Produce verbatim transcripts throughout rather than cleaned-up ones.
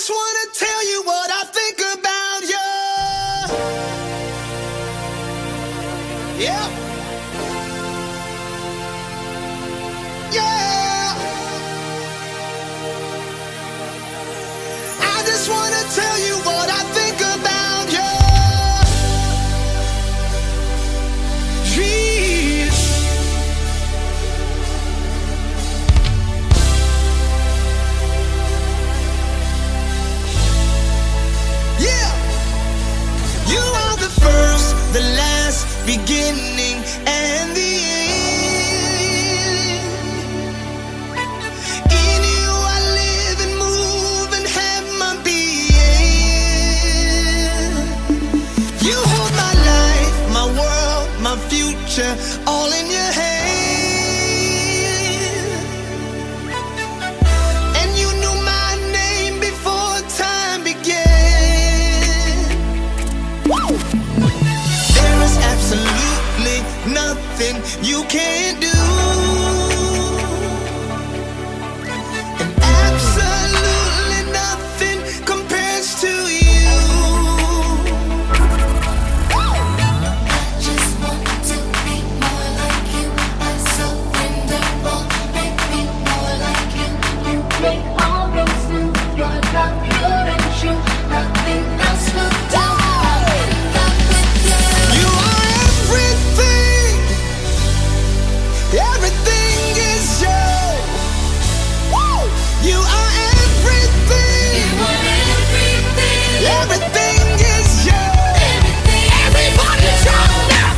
just wanna tell you what I think about you. Yeah. Yeah. I just wanna tell you what I think about you. Jeez. Yeah. You are the first, the last, beginning and the end. In you I live and move and have my being. You hold my life, my world, my future, all in your hand. And you knew my name before time began. There is absolutely nothing you can't do, and absolutely nothing compares to you. Just want to be more like you. I surrender all, make me more like you. You make all things new. Your love pure and true. Nothing else will do. Love with you. You are everything. Everything is you. Woo! You are everything. You are everything. Everything is you. Everything. Everybody shout now.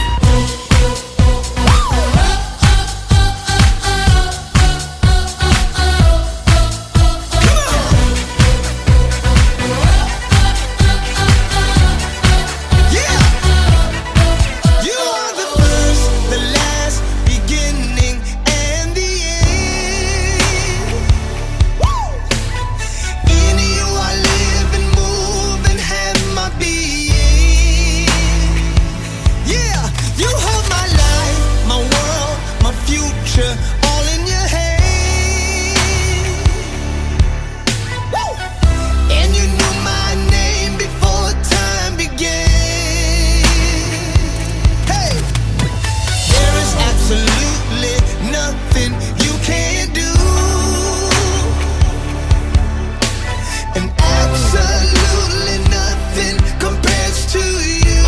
Yeah. You are the first, the last, beginning and the end. Woo! In you I live and move and have my being. Yeah, you hold my life, my world, my future, all in your hand. Woo! And you knew my name before time began. Hey, there is absolutely nothing you can't do, and absolutely nothing compares to you.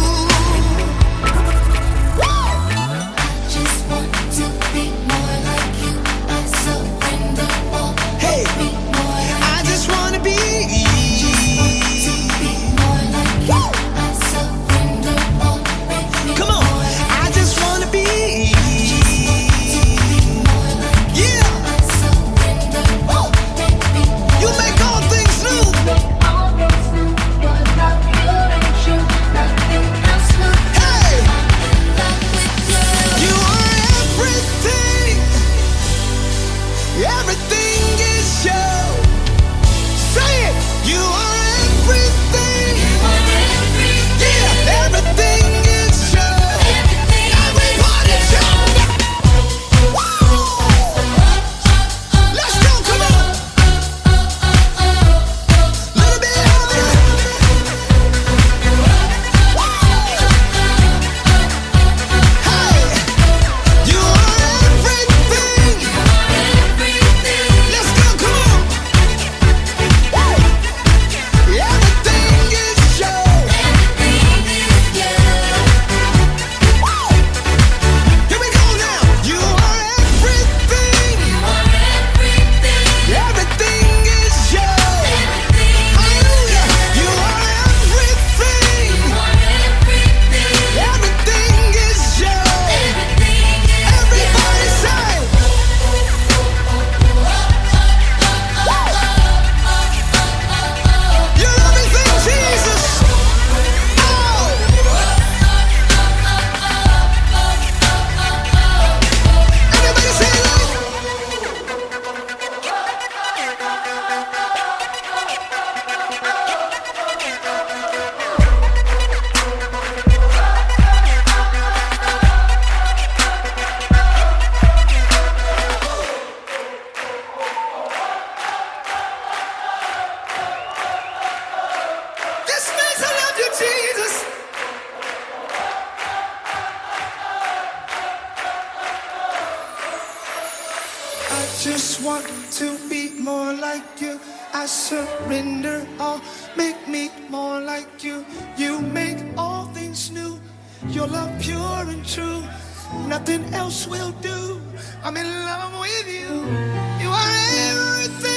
Just want to be more like you. I surrender all, Hey, be more like I just wanna be. to be more like you. I surrender all, make me Come on, more like I just wanna be. more like Yeah, I surrender all, make me more you make all things new. like want to be more like you. I surrender all, make me more like you. You make all things new. Your love pure and true. Nothing else will do. I'm in love with you. You are everything.